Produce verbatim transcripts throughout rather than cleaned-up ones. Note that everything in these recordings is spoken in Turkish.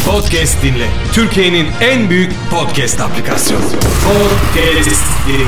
podcast dinle. Türkiye'nin en büyük podcast aplikasyonu. Podcast dinle.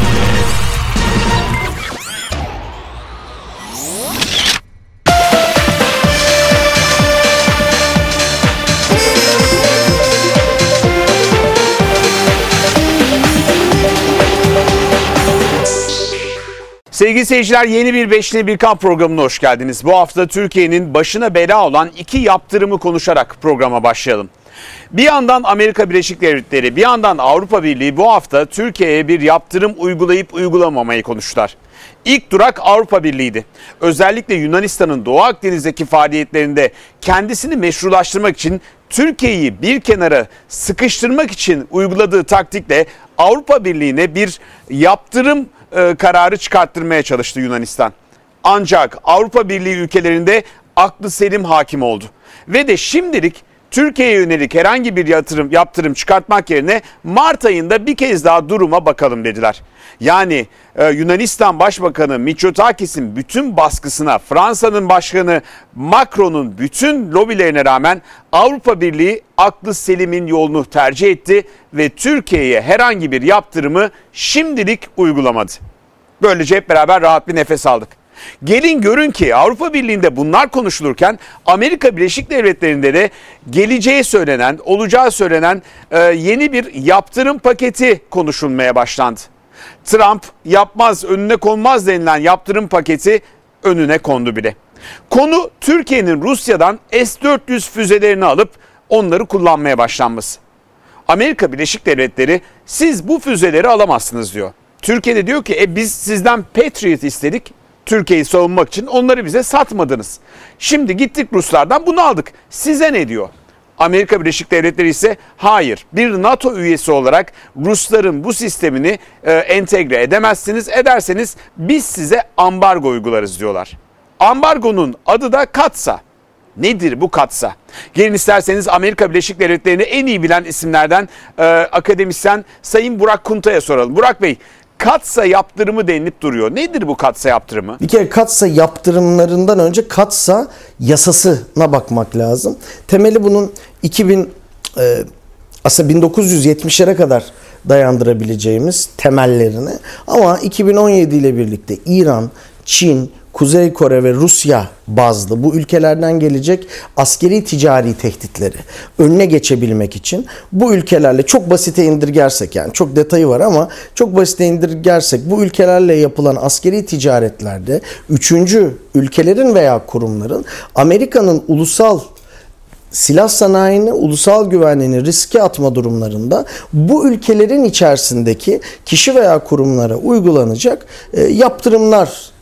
Sevgili seyirciler, yeni bir Beşli Birkan programına hoş geldiniz. Bu hafta Türkiye'nin başına bela olan iki yaptırımı konuşarak programa başlayalım. Bir yandan Amerika Birleşik Devletleri, bir yandan Avrupa Birliği bu hafta Türkiye'ye bir yaptırım uygulayıp uygulamamayı konuştular. İlk durak Avrupa Birliği'ydi. Özellikle Yunanistan'ın Doğu Akdeniz'deki faaliyetlerinde kendisini meşrulaştırmak için Türkiye'yi bir kenara sıkıştırmak için uyguladığı taktikle Avrupa Birliği'ne bir yaptırım e, kararı çıkarttırmaya çalıştı Yunanistan. Ancak Avrupa Birliği ülkelerinde aklı selim hakim oldu. Ve de şimdilik Türkiye'ye yönelik herhangi bir yatırım, yaptırım çıkartmak yerine Mart ayında bir kez daha duruma bakalım dediler. Yani e, Yunanistan Başbakanı Mitsotakis'in bütün baskısına, Fransa'nın başkanı Macron'un bütün lobilerine rağmen Avrupa Birliği aklı selimin yolunu tercih etti ve Türkiye'ye herhangi bir yaptırımı şimdilik uygulamadı. Böylece hep beraber rahat bir nefes aldık. Gelin görün ki Avrupa Birliği'nde bunlar konuşulurken Amerika Birleşik Devletleri'nde de geleceği söylenen, olacağı söylenen e, yeni bir yaptırım paketi konuşulmaya başlandı. Trump yapmaz, önüne konmaz denilen yaptırım paketi önüne kondu bile. Konu Türkiye'nin Rusya'dan S dört yüz füzelerini alıp onları kullanmaya başlanması. Amerika Birleşik Devletleri siz bu füzeleri alamazsınız diyor. Türkiye de diyor ki e, biz sizden Patriot istedik. Türkiye'yi savunmak için onları bize satmadınız. Şimdi gittik Ruslardan bunu aldık. Size ne diyor? Amerika Birleşik Devletleri ise hayır, bir NATO üyesi olarak Rusların bu sistemini e, entegre edemezsiniz. Ederseniz biz size ambargo uygularız diyorlar. Ambargonun adı da Katsa. Nedir bu Katsa? Gelin isterseniz Amerika Birleşik Devletleri'ni en iyi bilen isimlerden e, akademisyen Sayın Burak Kunta'ya soralım. Burak Bey, Katsa yaptırımı denilip duruyor. Nedir bu Katsa yaptırımı? Bir kere Katsa yaptırımlarından önce Katsa yasasına bakmak lazım. Temeli bunun iki bin e, aslında bin dokuz yüz yetmişlere kadar dayandırabileceğimiz temellerini, ama iki bin on yedi ile birlikte İran, Çin, Kuzey Kore ve Rusya bazlı bu ülkelerden gelecek askeri ticari tehditleri önüne geçebilmek için bu ülkelerle çok basite indirgersek, yani çok detayı var ama çok basite indirgersek bu ülkelerle yapılan askeri ticaretlerde üçüncü ülkelerin veya kurumların Amerika'nın ulusal silah sanayini, ulusal güvenliğini riske atma durumlarında bu ülkelerin içerisindeki kişi veya kurumlara uygulanacak e, yaptırımlar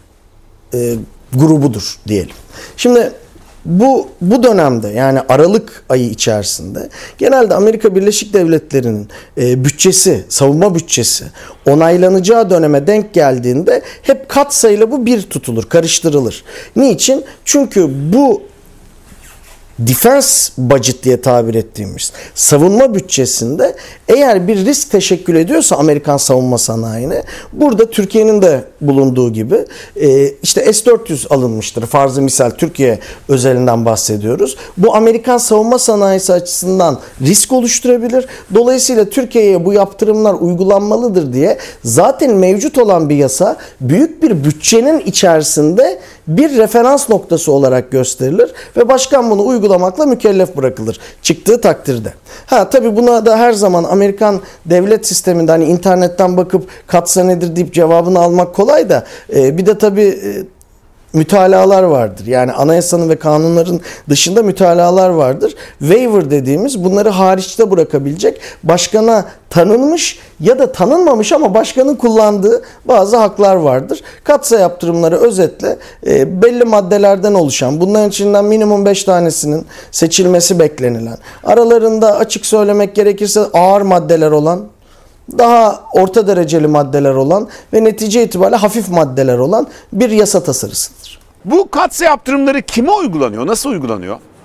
E, grubudur diyelim. Şimdi bu bu dönemde, yani Aralık ayı içerisinde genelde Amerika Birleşik Devletleri'nin e, bütçesi, savunma bütçesi onaylanacağı döneme denk geldiğinde hep katsayıyla bu bir tutulur, karıştırılır. Niçin? Çünkü bu defense budget diye tabir ettiğimiz savunma bütçesinde eğer bir risk teşekkül ediyorsa Amerikan savunma sanayine, burada Türkiye'nin de bulunduğu gibi e, işte S dört yüz alınmıştır. Farzı misal Türkiye özelinden bahsediyoruz. Bu Amerikan savunma sanayisi açısından risk oluşturabilir. Dolayısıyla Türkiye'ye bu yaptırımlar uygulanmalıdır diye zaten mevcut olan bir yasa büyük bir bütçenin içerisinde bir referans noktası olarak gösterilir ve başkan bunu uygulamakla mükellef bırakılır çıktığı takdirde. Ha tabii buna da her zaman Amerikan devlet sisteminde hani internetten bakıp Katsa nedir deyip cevabını almak kolay da e, bir de tabii e, mütalalar vardır. Yani anayasanın ve kanunların dışında mütalalar vardır. Waiver dediğimiz bunları hariçte bırakabilecek, başkana tanınmış ya da tanınmamış ama başkanın kullandığı bazı haklar vardır. Katsa yaptırımları özetle e, belli maddelerden oluşan, bunların içinden minimum beş tanesinin seçilmesi beklenilen, aralarında açık söylemek gerekirse ağır maddeler olan, daha orta dereceli maddeler olan ve netice itibariyle hafif maddeler olan bir yasa tasarısıdır. Bu Katsa yaptırımları kime uygulanıyor? Nasıl uygulanıyor?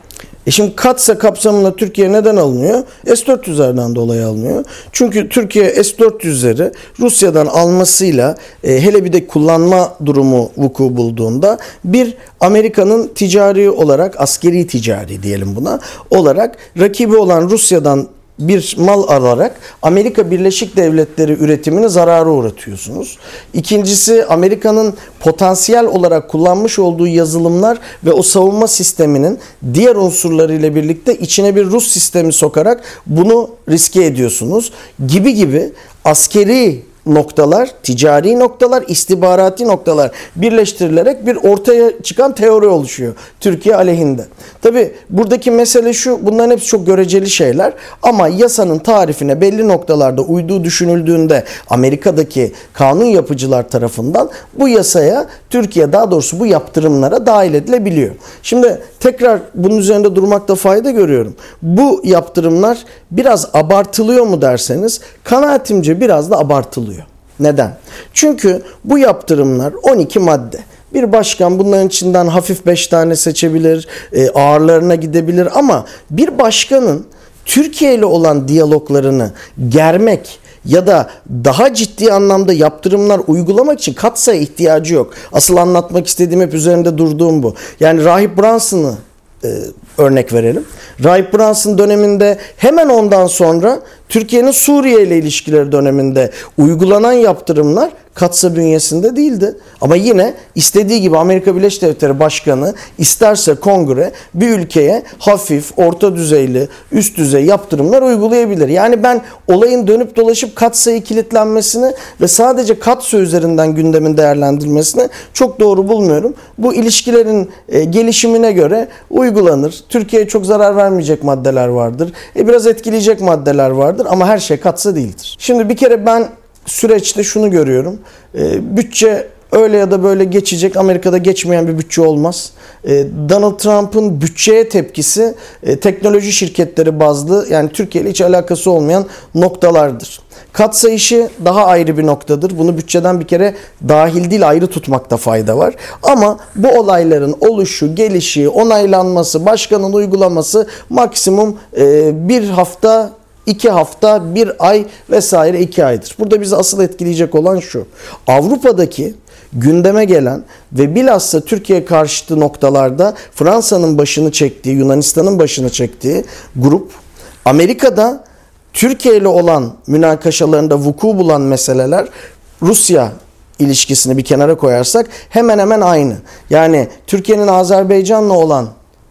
E şimdi Katsa kapsamında Türkiye neden alınıyor? S dört yüzlerden dolayı alınıyor. Çünkü Türkiye S dört yüzleri Rusya'dan almasıyla e, hele bir de kullanma durumu vuku bulduğunda bir Amerika'nın ticari olarak, askeri ticari diyelim buna, olarak rakibi olan Rusya'dan bir mal alarak Amerika Birleşik Devletleri üretimini zarara uğratıyorsunuz. İkincisi, Amerika'nın potansiyel olarak kullanmış olduğu yazılımlar ve o savunma sisteminin diğer unsurlarıyla birlikte içine bir Rus sistemi sokarak bunu riske ediyorsunuz. Gibi gibi askeri noktalar, ticari noktalar, istihbarati noktalar birleştirilerek bir ortaya çıkan teori oluşuyor Türkiye aleyhinde. Tabi buradaki mesele şu, bunların hepsi çok göreceli şeyler ama yasanın tarifine belli noktalarda uyduğu düşünüldüğünde Amerika'daki kanun yapıcılar tarafından bu yasaya Türkiye, daha doğrusu bu yaptırımlara dahil edilebiliyor. Şimdi tekrar bunun üzerinde durmakta fayda görüyorum. Bu yaptırımlar biraz abartılıyor mu derseniz, kanaatimce biraz da abartılıyor. Neden? Çünkü bu yaptırımlar on iki madde. Bir başkan bunların içinden hafif beş tane seçebilir, e, ağırlarına gidebilir ama bir başkanın Türkiye ile olan diyaloglarını germek ya da daha ciddi anlamda yaptırımlar uygulamak için katsaya ihtiyacı yok. Asıl anlatmak istediğim, hep üzerinde durduğum bu. Yani Rahip Brunson'ı e, örnek verelim. Rahip Brunson döneminde, hemen ondan sonra Türkiye'nin Suriye ile ilişkileri döneminde uygulanan yaptırımlar Katsa bünyesinde değildi. Ama yine istediği gibi Amerika Birleşik Devletleri Başkanı isterse kongre bir ülkeye hafif, orta düzeyli, üst düzey yaptırımlar uygulayabilir. Yani ben olayın dönüp dolaşıp Katsa'yı kilitlenmesini ve sadece Katsa üzerinden gündemin değerlendirilmesini çok doğru bulmuyorum. Bu ilişkilerin e, gelişimine göre uygulanır. Türkiye'ye çok zarar vermeyecek maddeler vardır. E, biraz etkileyecek maddeler vardır ama her şey Katsa değildir. Şimdi bir kere ben süreçte şunu görüyorum. E, bütçe öyle ya da böyle geçecek. Amerika'da geçmeyen bir bütçe olmaz. E, Donald Trump'ın bütçeye tepkisi e, teknoloji şirketleri bazlı, yani Türkiye ile hiç alakası olmayan noktalardır. Katsa işi daha ayrı bir noktadır. Bunu bütçeden bir kere dahil değil, ayrı tutmakta fayda var. Ama bu olayların oluşu, gelişi, onaylanması, başkanın uygulaması maksimum e, bir hafta, İki hafta, bir ay vesaire iki aydır. Burada bizi asıl etkileyecek olan şu: Avrupa'daki gündeme gelen ve bilhassa Türkiye karşıtı noktalarda Fransa'nın başını çektiği, Yunanistan'ın başını çektiği grup, Amerika'da Türkiye ile olan münakaşalarında vuku bulan meseleler, Rusya ilişkisini bir kenara koyarsak hemen hemen aynı. Yani Türkiye'nin Azerbaycan'la olan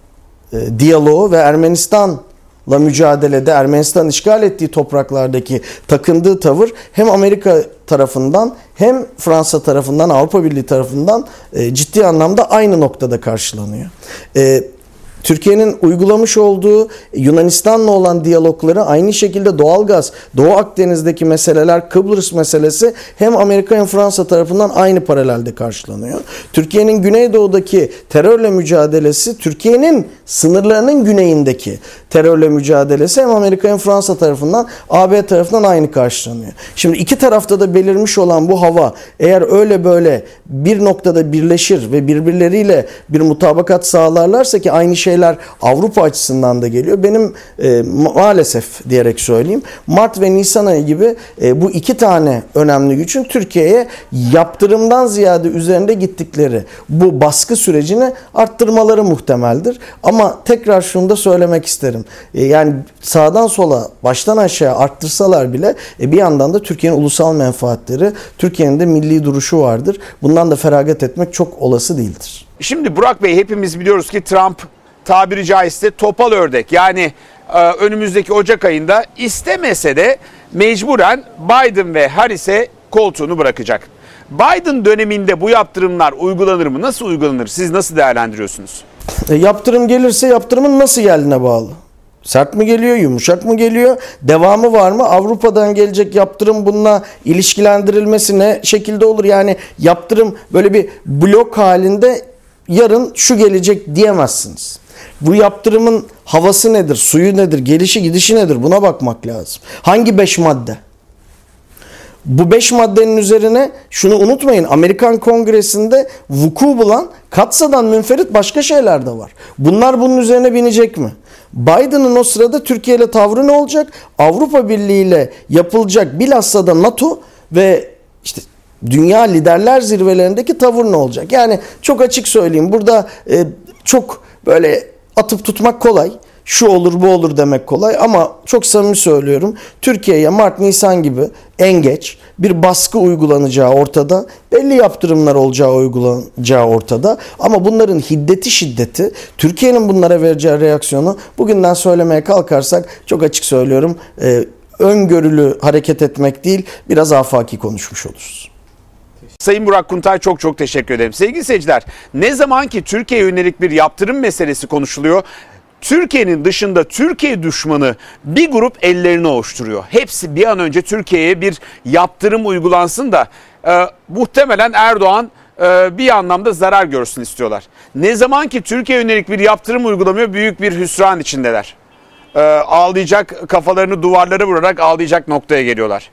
e, diyaloğu ve Ermenistan la mücadelede, Ermenistan işgal ettiği topraklardaki takındığı tavır hem Amerika tarafından hem Fransa tarafından, Avrupa Birliği tarafından e, ciddi anlamda aynı noktada karşılanıyor. E, Türkiye'nin uygulamış olduğu Yunanistan'la olan diyalogları, aynı şekilde doğalgaz, Doğu Akdeniz'deki meseleler, Kıbrıs meselesi hem Amerika hem Fransa tarafından aynı paralelde karşılanıyor. Türkiye'nin Güneydoğu'daki terörle mücadelesi, Türkiye'nin sınırlarının güneyindeki terörle mücadelesi hem Amerika hem Fransa tarafından, A B tarafından aynı karşılanıyor. Şimdi iki tarafta da belirmiş olan bu hava eğer öyle böyle bir noktada birleşir ve birbirleriyle bir mutabakat sağlarlarsa, ki aynı şeyler Avrupa açısından da geliyor. Benim e, maalesef diyerek söyleyeyim, Mart ve Nisan ayı gibi e, bu iki tane önemli gücün Türkiye'ye yaptırımdan ziyade üzerinde gittikleri bu baskı sürecini arttırmaları muhtemeldir. Ama tekrar şunu da söylemek isterim. E, yani sağdan sola, baştan aşağı arttırsalar bile e, bir yandan da Türkiye'nin ulusal menfaatleri, Türkiye'nin de milli duruşu vardır. Bundan da feragat etmek çok olası değildir. Şimdi Burak Bey, hepimiz biliyoruz ki Trump tabiri caizse topal ördek. Yani önümüzdeki Ocak ayında istemese de mecburen Biden ve Harris'e koltuğunu bırakacak. Biden döneminde bu yaptırımlar uygulanır mı? Nasıl uygulanır? Siz nasıl değerlendiriyorsunuz? E, yaptırım gelirse yaptırımın nasıl geldiğine bağlı. Sert mi geliyor, yumuşak mı geliyor, devamı var mı? Avrupa'dan gelecek yaptırım bununla ilişkilendirilmesi ne şekilde olur? Yani yaptırım böyle bir blok halinde yarın şu gelecek diyemezsiniz. Bu yaptırımın havası nedir, suyu nedir, gelişi gidişi nedir, buna bakmak lazım. Hangi beş madde? Bu beş maddenin üzerine şunu unutmayın, Amerikan Kongresi'nde vuku bulan Katsa'dan münferit başka şeyler de var. Bunlar bunun üzerine binecek mi? Biden'ın o sırada Türkiye ile tavrı ne olacak? Avrupa Birliği ile yapılacak bilhassa da NATO ve işte dünya liderler zirvelerindeki tavır ne olacak? Yani çok açık söyleyeyim, burada e, çok böyle atıp tutmak kolay. Şu olur bu olur demek kolay ama çok samimi söylüyorum. Türkiye'ye Mart-Nisan gibi en geç bir baskı uygulanacağı ortada. Belli yaptırımlar olacağı uygulanacağı ortada. Ama bunların hiddeti şiddeti, Türkiye'nin bunlara vereceği reaksiyonu bugünden söylemeye kalkarsak çok açık söylüyorum. E, öngörülü hareket etmek değil, biraz afaki konuşmuş oluruz. Sayın Burak Kuntay, çok çok teşekkür ederim. Sevgili seyirciler, ne zaman ki Türkiye'ye yönelik bir yaptırım meselesi konuşuluyor, Türkiye'nin dışında Türkiye düşmanı bir grup ellerini ovuşturuyor. Hepsi bir an önce Türkiye'ye bir yaptırım uygulansın da e, muhtemelen Erdoğan e, bir anlamda zarar görsün istiyorlar. Ne zaman ki Türkiye'ye yönelik bir yaptırım uygulamıyor, büyük bir hüsran içindeler. E, ağlayacak, kafalarını duvarlara vurarak ağlayacak noktaya geliyorlar.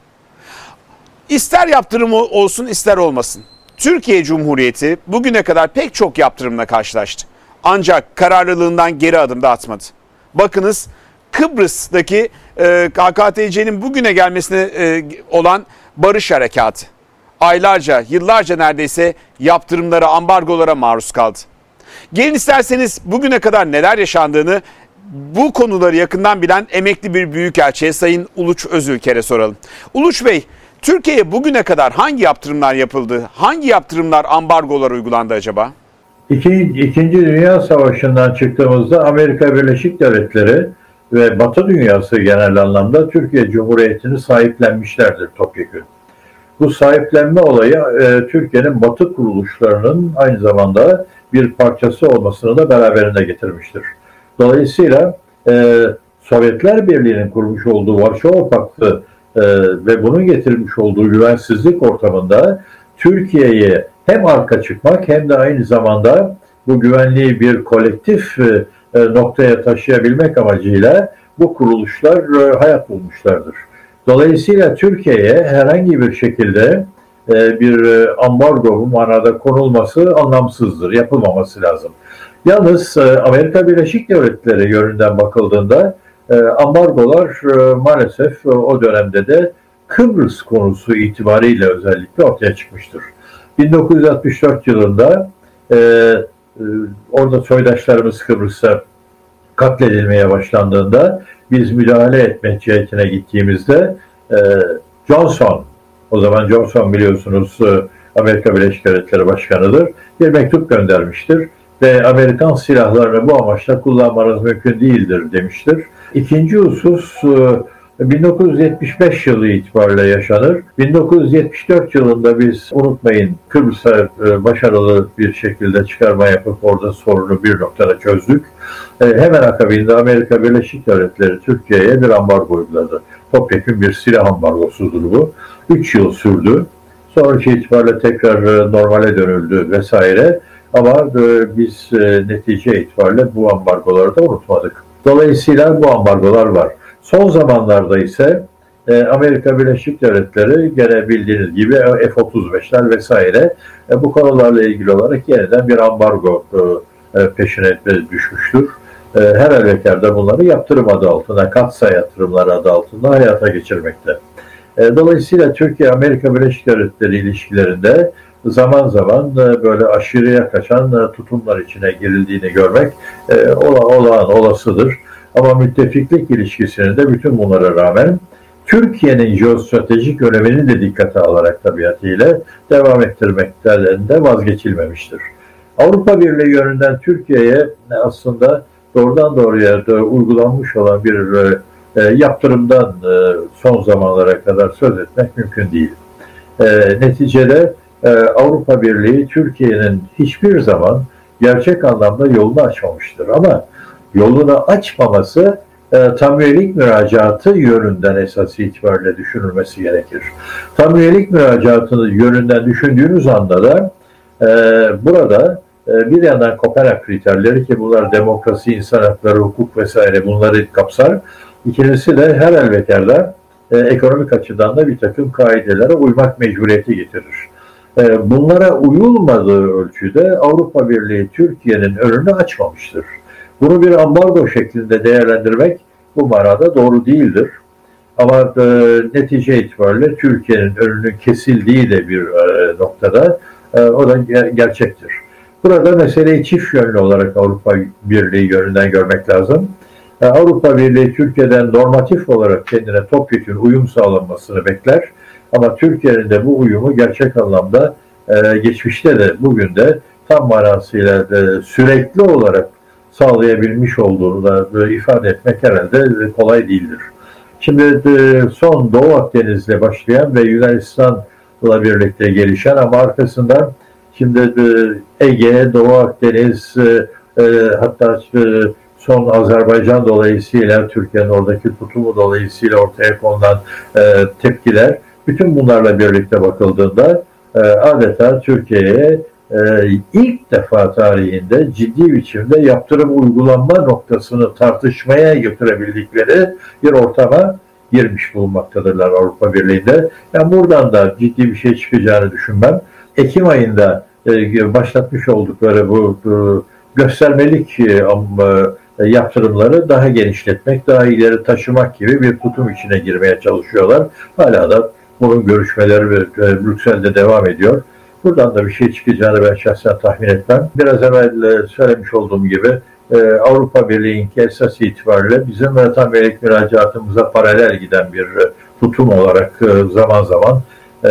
İster yaptırım olsun ister olmasın, Türkiye Cumhuriyeti bugüne kadar pek çok yaptırımla karşılaştı. Ancak kararlılığından geri adım da atmadı. Bakınız, Kıbrıs'taki e, K K T C'nin bugüne gelmesine e, olan barış harekatı aylarca, yıllarca neredeyse yaptırımlara, ambargolara maruz kaldı. Gelin isterseniz bugüne kadar neler yaşandığını bu konuları yakından bilen emekli bir büyükelçiye, Sayın Uluç Özülker'e soralım. Uluç Bey, Türkiye'ye bugüne kadar hangi yaptırımlar yapıldı? Hangi yaptırımlar, ambargolar uygulandı acaba? İkinci, İkinci Dünya Savaşı'ndan çıktığımızda Amerika Birleşik Devletleri ve Batı dünyası genel anlamda Türkiye Cumhuriyeti'ni sahiplenmişlerdir topyekün. Bu sahiplenme olayı e, Türkiye'nin Batı kuruluşlarının aynı zamanda bir parçası olmasını da beraberinde getirmiştir. Dolayısıyla e, Sovyetler Birliği'nin kurmuş olduğu Varşova Paktı e, ve bunun getirmiş olduğu güvensizlik ortamında Türkiye'ye hem arka çıkmak hem de aynı zamanda bu güvenliği bir kolektif e, noktaya taşıyabilmek amacıyla bu kuruluşlar e, hayat bulmuşlardır. Dolayısıyla Türkiye'ye herhangi bir şekilde e, bir e, ambargo bu manada konulması anlamsızdır, yapılmaması lazım. Yalnız e, Amerika Birleşik Devletleri yönünden bakıldığında e, ambargolar e, maalesef e, o dönemde de Kıbrıs konusu itibariyle özellikle ortaya çıkmıştır. bin dokuz yüz altmış dört yılında e, e, orada soydaşlarımız Kıbrıs'ta katledilmeye başlandığında biz müdahale etme cihetine gittiğimizde e, Johnson, o zaman Johnson biliyorsunuz e, Amerika Birleşik Devletleri Başkanı'dır, bir mektup göndermiştir ve Amerikan silahlarını bu amaçla kullanmanız mümkün değildir demiştir. İkinci husus e, bin dokuz yüz yetmiş beş yılı itibariyle yaşanır. bin dokuz yüz yetmiş dört yılında biz unutmayın Kıbrıs'a başarılı bir şekilde çıkarma yapıp orada sorunu bir noktada çözdük. Hemen akabinde Amerika Birleşik Devletleri Türkiye'ye bir ambargo uyguladı. Topyekun bir silah ambargosudur bu. üç yıl sürdü. Sonraki itibariyle tekrar normale dönüldü vesaire. Ama biz netice itibariyle bu ambargoları da unutmadık. Dolayısıyla bu ambargolar var. Son zamanlarda ise e, Amerika Birleşik Devletleri gene bildiğiniz gibi F otuz beşler vesaire e, bu konularla ilgili olarak yeniden bir ambargo e, peşine düşmüştür. E, her halükarda bunları yaptırım adı altında, katsayı yatırımları adı altında hayata geçirmekte. E, dolayısıyla Türkiye-Amerika Birleşik Devletleri ilişkilerinde zaman zaman e, böyle aşırıya kaçan e, tutumlar içine girildiğini görmek e, ola, olağan olasıdır. Ama müttefiklik ilişkisini de bütün bunlara rağmen Türkiye'nin jeostratejik önemini de dikkate alarak tabiatıyla devam ettirmekten de vazgeçilmemiştir. Avrupa Birliği yönünden Türkiye'ye aslında doğrudan doğruya da uygulanmış olan bir e, yaptırımdan e, son zamanlara kadar söz etmek mümkün değil. E, neticede e, Avrupa Birliği Türkiye'nin hiçbir zaman gerçek anlamda yolunu açmamıştır. Ama yolunu açmaması e, tam üyelik müracaatı yönünden esas itibariyle düşünülmesi gerekir. Tam üyelik müracaatını yönünden düşündüğünüz anda da e, burada e, bir yandan Kopenhag kriterleri ki bunlar demokrasi, insan hakları, hukuk vesaire bunları kapsar. İkincisi de her elbette e, ekonomik açıdan da bir takım kaidelere uymak mecburiyeti getirir. E, bunlara uyulmadığı ölçüde Avrupa Birliği Türkiye'nin önünü açmamıştır. Bunu bir ambargo şeklinde değerlendirmek bu manada doğru değildir. Ama e, netice itibariyle Türkiye'nin önünün kesildiği de bir e, noktada e, o da ger- gerçektir. Burada meseleyi çift yönlü olarak Avrupa Birliği yönünden görmek lazım. E, Avrupa Birliği Türkiye'den normatif olarak kendine topyekün uyum sağlanmasını bekler. Ama Türkiye'nin de bu uyumu gerçek anlamda e, geçmişte de bugün de tam manasıyla e, sürekli olarak sağlayabilmiş olduğunu da e, ifade etmek herhalde e, kolay değildir. Şimdi e, son Doğu Akdeniz'le başlayan ve Yunanistan'la birlikte gelişen ama arkasından şimdi e, Ege, Doğu Akdeniz e, e, hatta e, son Azerbaycan dolayısıyla Türkiye'nin oradaki tutumu dolayısıyla ortaya konulan e, tepkiler, bütün bunlarla birlikte bakıldığında e, adeta Türkiye'ye e, ilk defa tarihinde ciddi biçimde yaptırım uygulanma noktasını tartışmaya götürebildikleri bir ortama girmiş bulunmaktadırlar Avrupa Birliği'nde. Yani buradan da ciddi bir şey çıkacağını düşünmem. Ekim ayında e, başlatmış oldukları bu, bu göstermelik e, yaptırımları daha genişletmek, daha ileri taşımak gibi bir tutum içine girmeye çalışıyorlar. Hala da bunun görüşmeleri Brüksel'de devam ediyor. Buradan da bir şey çıkacağını ben şahsen tahmin etmem. Biraz evvel söylemiş olduğum gibi Avrupa Birliği'nin esas itibariyle bizim vatandaşlık müracaatımıza paralel giden bir tutum olarak zaman zaman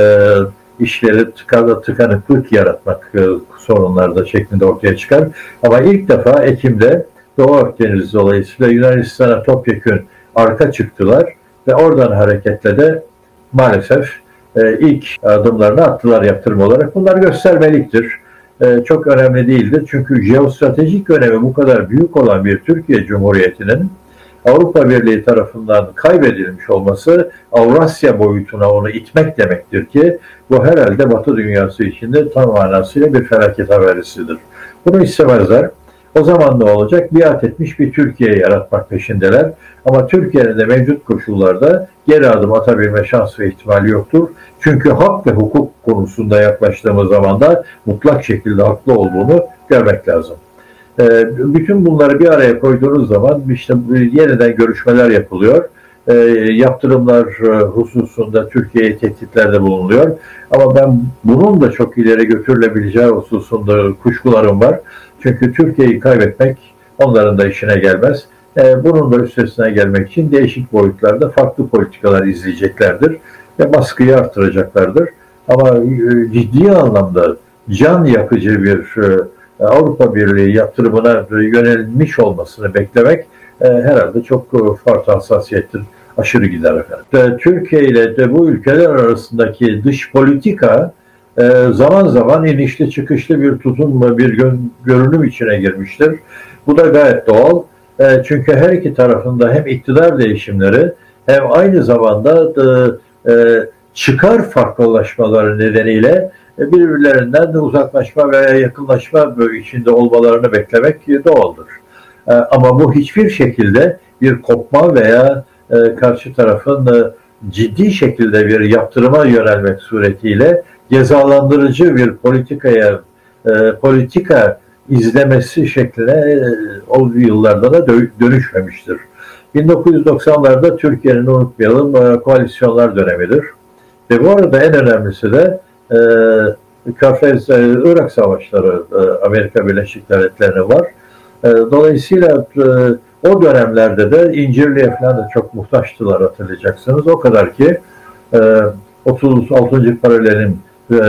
işleri tıkanı, tıkanıklık yaratmak sorunlarda şeklinde ortaya çıkar. Ama ilk defa Ekim'de Doğu Akdeniz dolayısıyla Yunanistan'a topyekün arka çıktılar ve oradan hareketle de maalesef e, ilk adımlarını attılar yaptırım olarak. Bunlar göstermeliktir. E, çok önemli değildir. Çünkü jeostratejik önemi bu kadar büyük olan bir Türkiye Cumhuriyeti'nin Avrupa Birliği tarafından kaybedilmiş olması Avrasya boyutuna onu itmek demektir ki bu herhalde Batı dünyası içinde tam manasıyla bir felaket habercisidir. Bunu istemezler. O zaman ne olacak? Biat etmiş bir Türkiye yaratmak peşindeler. Ama Türkiye'nin de mevcut koşullarda geri adım atabilme şansı ve ihtimali yoktur. Çünkü hak ve hukuk konusunda yaklaştığımız zaman da mutlak şekilde haklı olduğunu görmek lazım. Bütün bunları bir araya koyduğunuz zaman işte yeniden görüşmeler yapılıyor. Yaptırımlar hususunda Türkiye'ye tehditlerde bulunuyor. Ama ben bunun da çok ileri götürülebileceği hususunda kuşkularım var. Çünkü Türkiye'yi kaybetmek onların da işine gelmez. Bunun da üstesine gelmek için değişik boyutlarda farklı politikalar izleyeceklerdir ve baskıyı artıracaklardır. Ama ciddi anlamda can yakıcı bir Avrupa Birliği yaptırımına yönelmiş olmasını beklemek herhalde çok farklı hassasiyettir, aşırı gider efendim. Türkiye ile de bu ülkeler arasındaki dış politika zaman zaman inişli çıkışlı bir tutum, bir görünüm içine girmiştir. Bu da gayet doğal. Çünkü her iki tarafında hem iktidar değişimleri hem aynı zamanda çıkar farklılaşmaları nedeniyle birbirlerinden de uzaklaşma veya yakınlaşma içinde olmalarını beklemek doğaldır. Ama bu hiçbir şekilde bir kopma veya karşı tarafın ciddi şekilde bir yaptırıma yönelmek suretiyle cezalandırıcı bir politikaya politika izlemesi şekline o yıllarda da dönüşmemiştir. bin dokuz yüz doksanlarda Türkiye'nin unutmayalım koalisyonlar dönemidir. Ve bu arada en önemlisi de Körfez, Irak savaşları Amerika Birleşik Devletleri'ne var. Dolayısıyla o dönemlerde de İncirli'ye falan da çok muhtaçtılar, hatırlayacaksınız. O kadar ki otuz altıncı paralelin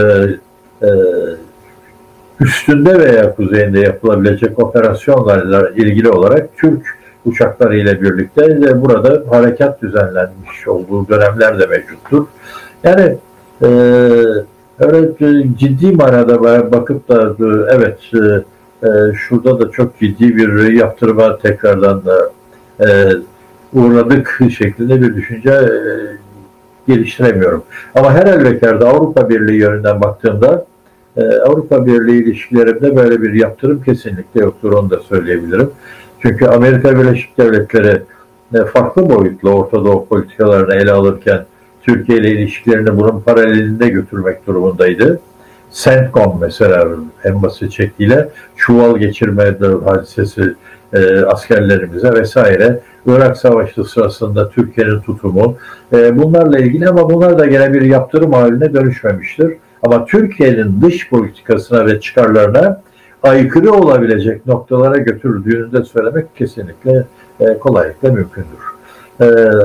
üstünde veya kuzeyinde yapılabilecek operasyonlarla ilgili olarak Türk uçakları ile birlikte de burada harekat düzenlenmiş olduğu dönemler de mevcuttur. Yani e, öyle ciddi manada bakıp da evet e, şurada da çok ciddi bir yaptırıma tekrardan da e, uğradık şeklinde bir düşünce e, geliştiremiyorum. Ama her halükarda Avrupa Birliği yönünden baktığımda e, Avrupa Birliği ilişkilerimde böyle bir yaptırım kesinlikle yoktur, onu da söyleyebilirim. Çünkü Amerika Birleşik Devletleri e, farklı boyutlu Orta Doğu politikalarını ele alırken Türkiye ile ilişkilerini bunun paralelinde götürmek durumundaydı. CENTCOM mesela en basit şekliyle çuval geçirme hadisesi e, askerlerimize vesaire. Irak Savaşı sırasında Türkiye'nin tutumu e, bunlarla ilgili, ama bunlar da gene bir yaptırım haline dönüşmemiştir. Ama Türkiye'nin dış politikasına ve çıkarlarına aykırı olabilecek noktalara götürdüğünü de söylemek kesinlikle e, kolaylıkla mümkündür. E,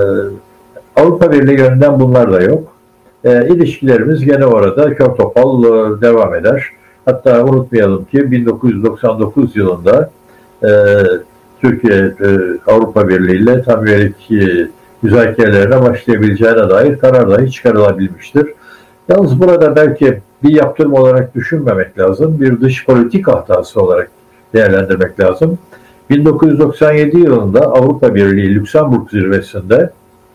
Avrupa Birliği yönünden bunlar da yok. E, ilişkilerimiz gene orada kör topal e, devam eder. Hatta unutmayalım ki bin dokuz yüz doksan dokuz yılında e, Türkiye e, Avrupa Birliği ile tam üyelik e, müzakerelerine başlayabileceğine dair karar dahi çıkarılabilmiştir. Yalnız burada belki bir yaptırım olarak düşünmemek lazım, bir dış politik hatası olarak değerlendirmek lazım. bin dokuz yüz doksan yedi yılında Avrupa Birliği Lüksemburg zirvesinde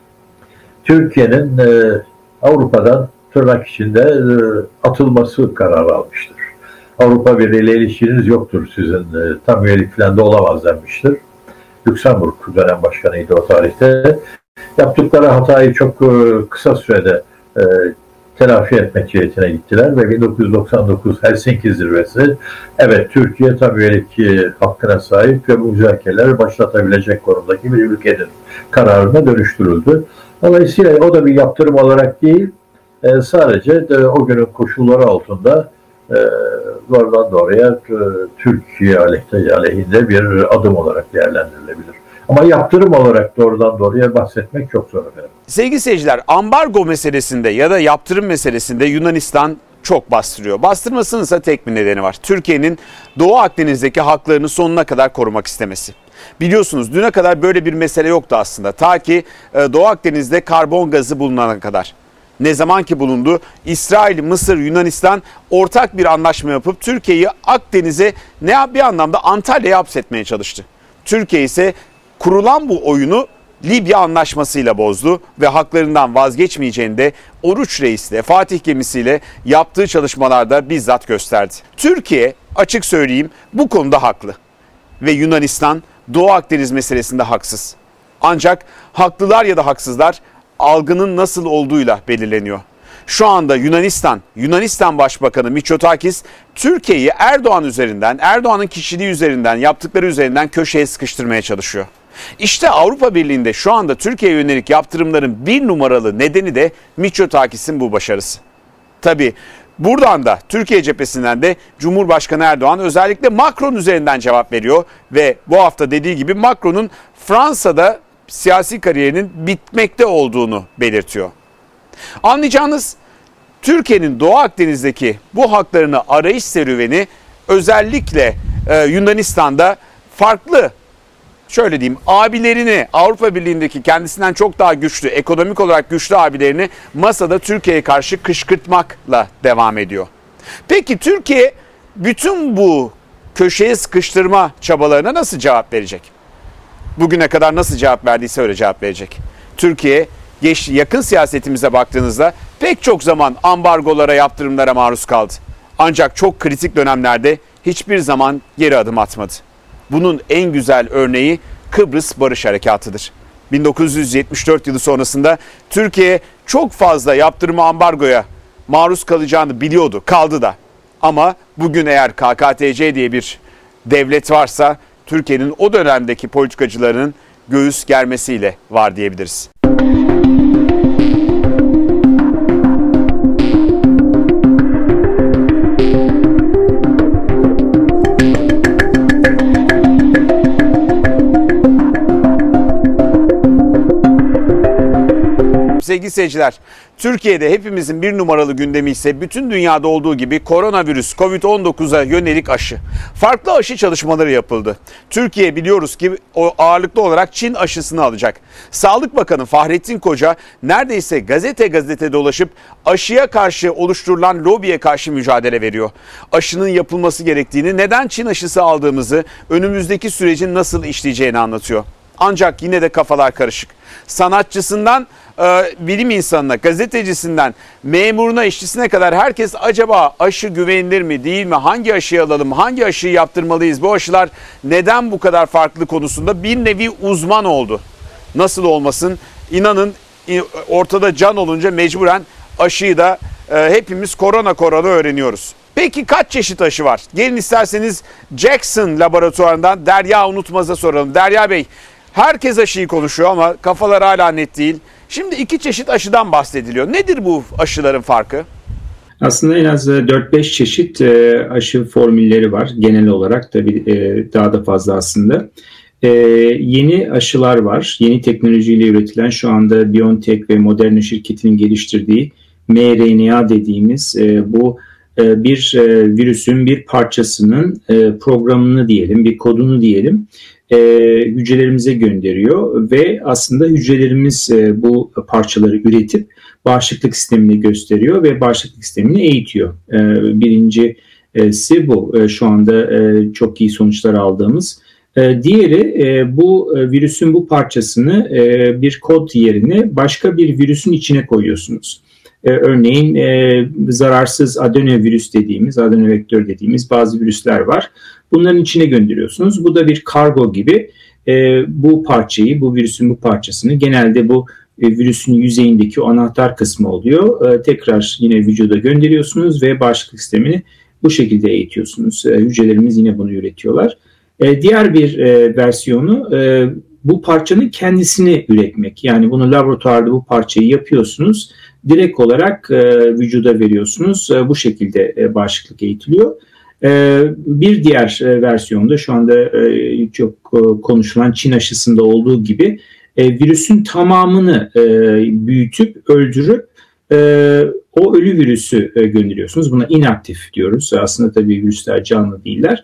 Türkiye'nin e, Avrupa'dan tırnak içinde e, atılması kararı almıştır. Avrupa Birliği ile ilişkiniz yoktur sizin, e, tam üyelik falan da olamaz denmiştir. Lüksemburg dönem başkanıydı o tarihte. Yaptıkları hatayı çok e, kısa sürede e, telafi etmek cihetine gittiler ve bin dokuz yüz doksan dokuz Helsinki zirvesi, evet Türkiye tam üyelik e, hakkına sahip ve bu müzakereleri başlatabilecek konumdaki bir ülkenin kararına dönüştürüldü. Dolayısıyla o da bir yaptırım olarak değil, e, sadece de o günün koşulları altında e, doğrudan doğruya e, Türkiye aleyhinde bir adım olarak değerlendirilebilir. Ama yaptırım olarak doğrudan doğruya bahsetmek çok zor efendim. Sevgili seyirciler, ambargo meselesinde ya da yaptırım meselesinde Yunanistan çok bastırıyor. Bastırmasının ise tek bir nedeni var. Türkiye'nin Doğu Akdeniz'deki haklarını sonuna kadar korumak istemesi. Biliyorsunuz düne kadar böyle bir mesele yoktu aslında. Ta ki Doğu Akdeniz'de karbon gazı bulunana kadar. Ne zaman ki bulundu, İsrail, Mısır, Yunanistan ortak bir anlaşma yapıp Türkiye'yi Akdeniz'e ne bir anlamda Antalya'ya hapsetmeye çalıştı. Türkiye ise kurulan bu oyunu Libya anlaşmasıyla bozdu ve haklarından vazgeçmeyeceğini de Oruç Reis'le, Fatih gemisiyle yaptığı çalışmalarda bizzat gösterdi. Türkiye, açık söyleyeyim, bu konuda haklı ve Yunanistan Doğu Akdeniz meselesinde haksız. Ancak haklılar ya da haksızlar algının nasıl olduğuyla belirleniyor. Şu anda Yunanistan, Yunanistan Başbakanı Mitsotakis Türkiye'yi Erdoğan üzerinden, Erdoğan'ın kişiliği üzerinden, yaptıkları üzerinden köşeye sıkıştırmaya çalışıyor. İşte Avrupa Birliği'nde şu anda Türkiye'ye yönelik yaptırımların bir numaralı nedeni de Mitsotakis'in bu başarısı. Tabii buradan da Türkiye cephesinden de Cumhurbaşkanı Erdoğan özellikle Macron üzerinden cevap veriyor ve bu hafta dediği gibi Macron'un Fransa'da siyasi kariyerinin bitmekte olduğunu belirtiyor. Anlayacağınız Türkiye'nin Doğu Akdeniz'deki bu haklarını arayış serüveni özellikle e, Yunanistan'da farklı, şöyle diyeyim, abilerini, Avrupa Birliği'ndeki kendisinden çok daha güçlü, ekonomik olarak güçlü abilerini masada Türkiye'ye karşı kışkırtmakla devam ediyor. Peki Türkiye bütün bu köşeye sıkıştırma çabalarına nasıl cevap verecek? Bugüne kadar nasıl cevap verdiyse öyle cevap verecek. Türkiye geç, yakın siyasetimize baktığınızda pek çok zaman ambargolara, yaptırımlara maruz kaldı. Ancak çok kritik dönemlerde hiçbir zaman geri adım atmadı. Bunun en güzel örneği Kıbrıs Barış Harekatı'dır. bin dokuz yüz yetmiş dört yılı sonrasında Türkiye çok fazla yaptırma, ambargoya maruz kalacağını biliyordu, kaldı da. Ama bugün eğer K K T C diye bir devlet varsa Türkiye'nin o dönemdeki politikacılarının göğüs germesiyle var diyebiliriz. Sevgili seyirciler, Türkiye'de hepimizin bir numaralı gündemi ise bütün dünyada olduğu gibi koronavirüs, kovid on dokuza yönelik aşı. Farklı aşı çalışmaları yapıldı. Türkiye biliyoruz ki o ağırlıklı olarak Çin aşısını alacak. Sağlık Bakanı Fahrettin Koca neredeyse gazete gazete dolaşıp aşıya karşı oluşturulan lobiye karşı mücadele veriyor. Aşının yapılması gerektiğini, neden Çin aşısı aldığımızı, önümüzdeki sürecin nasıl işleyeceğini anlatıyor. Ancak yine de kafalar karışık. Sanatçısından e, bilim insanına, gazetecisinden, memuruna, işçisine kadar herkes acaba aşı güvenilir mi, değil mi? Hangi aşıyı alalım, hangi aşıyı yaptırmalıyız? Bu aşılar neden bu kadar farklı konusunda bir nevi uzman oldu. Nasıl olmasın? İnanın ortada can olunca mecburen aşıyı da e, hepimiz korona korona öğreniyoruz. Peki kaç çeşit aşı var? Gelin isterseniz Jackson laboratuvarından Derya Unutmaz'a soralım. Derya Bey, herkes aşıyı konuşuyor ama kafalar hala net değil. Şimdi iki çeşit aşıdan bahsediliyor. Nedir bu aşıların farkı? Aslında en az dört beş çeşit aşı formülleri var genel olarak, tabii daha da fazla aslında. Yeni aşılar var. Yeni teknolojiyle üretilen, şu anda BioNTech ve Moderna şirketinin geliştirdiği M R N A dediğimiz bu bir virüsün bir parçasının programını diyelim, bir kodunu diyelim, hücrelerimize gönderiyor ve aslında hücrelerimiz bu parçaları üretip bağışıklık sistemini gösteriyor ve bağışıklık sistemini eğitiyor. Birincisi bu. Şu anda çok iyi sonuçlar aldığımız. Diğeri, bu virüsün bu parçasını bir kod yerine başka bir virüsün içine koyuyorsunuz. Örneğin zararsız adenovirüs dediğimiz, adenovektör dediğimiz bazı virüsler var. Bunların içine gönderiyorsunuz. Bu da bir kargo gibi bu parçayı, bu virüsün bu parçasını, genelde bu virüsün yüzeyindeki o anahtar kısmı oluyor. Tekrar yine vücuda gönderiyorsunuz ve bağışıklık sistemini bu şekilde eğitiyorsunuz. Hücrelerimiz yine bunu üretiyorlar. Diğer bir versiyonu bu parçanın kendisini üretmek. Yani bunu laboratuvarda bu parçayı yapıyorsunuz. Direkt olarak vücuda veriyorsunuz. Bu şekilde bağışıklık eğitiliyor. Bir diğer versiyonda şu anda çok konuşulan Çin aşısında olduğu gibi virüsün tamamını büyütüp öldürüp o ölü virüsü gönderiyorsunuz. Buna inaktif diyoruz. Aslında tabii virüsler canlı değiller.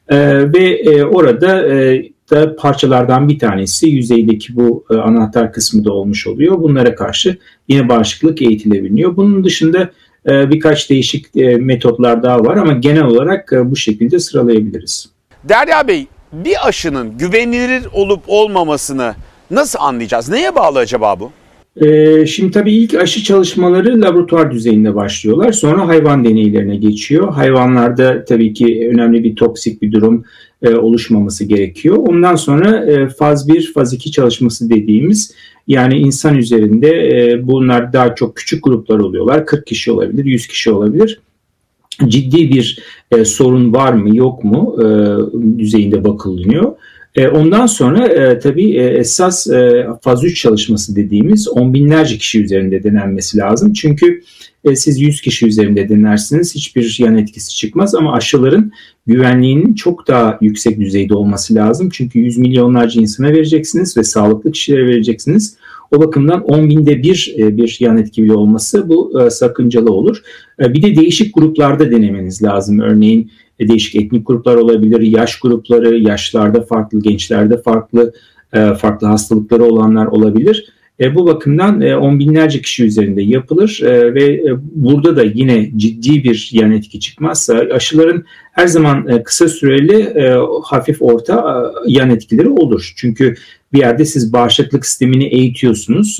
Ve orada da parçalardan bir tanesi yüzeydeki bu anahtar kısmı da olmuş oluyor. Bunlara karşı yine bağışıklık eğitilebiliyor. Bunun dışında birkaç değişik metotlar daha var ama genel olarak bu şekilde sıralayabiliriz. Derya Bey, bir aşının güvenilir olup olmamasını nasıl anlayacağız? Neye bağlı acaba bu? Ee, şimdi tabii ilk aşı çalışmaları laboratuvar düzeyinde başlıyorlar. Sonra hayvan deneylerine geçiyor. Hayvanlarda tabii ki önemli bir toksik bir durum e, oluşmaması gerekiyor. Ondan sonra e, faz bir, faz iki çalışması dediğimiz, yani insan üzerinde e, bunlar daha çok küçük gruplar oluyorlar. kırk kişi olabilir, yüz kişi olabilir. Ciddi bir e, sorun var mı yok mu e, düzeyinde bakılıyor. Ondan sonra e, tabii esas e, faz üç çalışması dediğimiz on binlerce kişi üzerinde denenmesi lazım. Çünkü e, siz yüz kişi üzerinde denersiniz, hiçbir yan etkisi çıkmaz ama aşıların güvenliğinin çok daha yüksek düzeyde olması lazım. Çünkü yüz milyonlarca insana vereceksiniz ve sağlıklı kişilere vereceksiniz. O bakımdan on binde bir e, bir yan etki bile olması bu e, sakıncalı olur. E, bir de değişik gruplarda denemeniz lazım. Örneğin değişik etnik gruplar olabilir, yaş grupları, yaşlarda farklı, gençlerde farklı, farklı hastalıkları olanlar olabilir. Bu bakımdan on binlerce kişi üzerinde yapılır ve burada da yine ciddi bir yan etki çıkmazsa aşıların her zaman kısa süreli hafif orta yan etkileri olur. Çünkü bir yerde siz bağışıklık sistemini eğitiyorsunuz.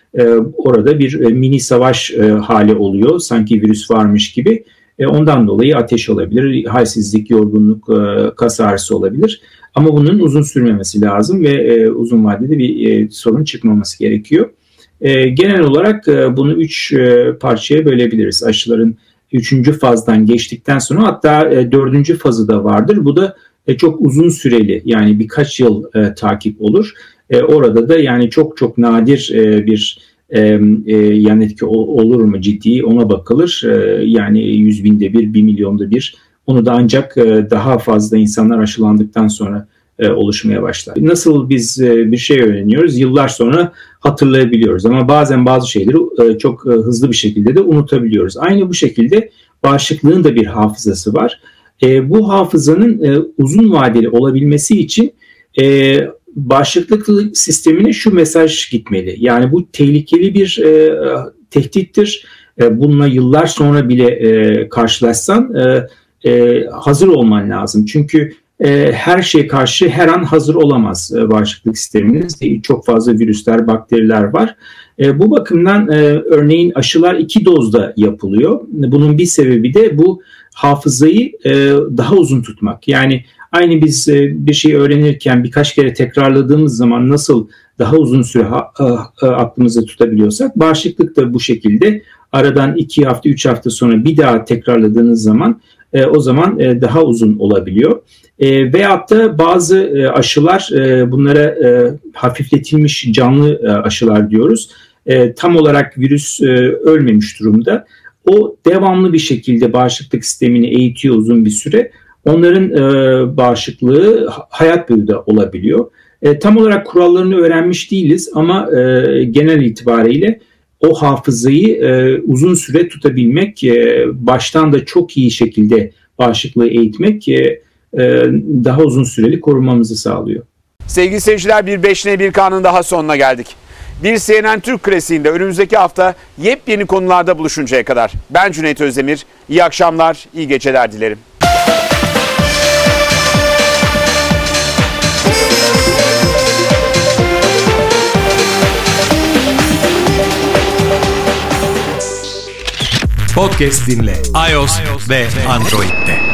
Orada bir mini savaş hali oluyor, sanki virüs varmış gibi. Ondan dolayı ateş olabilir, halsizlik, yorgunluk, kas ağrısı olabilir. Ama bunun uzun sürmemesi lazım ve uzun vadede bir sorun çıkmaması gerekiyor. Genel olarak bunu üç parçaya bölebiliriz. Aşıların üçüncü fazdan geçtikten sonra hatta dördüncü fazı da vardır. Bu da çok uzun süreli, yani birkaç yıl takip olur. Orada da yani çok çok nadir bir E, e, yan etki olur mu ciddi, ona bakılır. E, yani yüz binde bir, bir milyonda bir. Onu da ancak e, daha fazla insanlar aşılandıktan sonra e, oluşmaya başlar. Nasıl biz e, bir şey öğreniyoruz? Yıllar sonra hatırlayabiliyoruz ama bazen bazı şeyleri e, çok e, hızlı bir şekilde de unutabiliyoruz. Aynı bu şekilde bağışıklığın da bir hafızası var. E, bu hafızanın e, uzun vadeli olabilmesi için e, bağışıklık sistemine şu mesaj gitmeli. Yani bu tehlikeli bir e, tehdittir. E, bununla yıllar sonra bile e, karşılaşsan e, e, hazır olman lazım. Çünkü e, her şeye karşı her an hazır olamaz e, bağışıklık sisteminiz. Çok fazla virüsler, bakteriler var. E, bu bakımdan e, örneğin aşılar iki dozda yapılıyor. Bunun bir sebebi de bu hafızayı e, daha uzun tutmak. Yani aynı biz bir şey öğrenirken birkaç kere tekrarladığımız zaman nasıl daha uzun süre aklımızda tutabiliyorsak, bağışıklık da bu şekilde aradan iki hafta, üç hafta sonra bir daha tekrarladığınız zaman e, o zaman e, daha uzun olabiliyor. E, veyahut da bazı e, aşılar, e, bunlara e, hafifletilmiş canlı e, aşılar diyoruz. E, tam olarak virüs e, ölmemiş durumda. O devamlı bir şekilde bağışıklık sistemini eğitiyor uzun bir süre. Onların e, bağışıklığı hayat boyu da olabiliyor. E, tam olarak kurallarını öğrenmiş değiliz ama e, genel itibariyle o hafızayı e, uzun süre tutabilmek, e, baştan da çok iyi şekilde bağışıklığı eğitmek e, e, daha uzun süreli korunmamızı sağlıyor. Sevgili seyirciler, bir beş N bir K'nın daha sonuna geldik. Bir C N N Türk Klasiği'nde önümüzdeki hafta yepyeni konularda buluşuncaya kadar ben Cüneyt Özdemir. İyi akşamlar, iyi geceler dilerim. Podcast dinle iOS ve Android'de.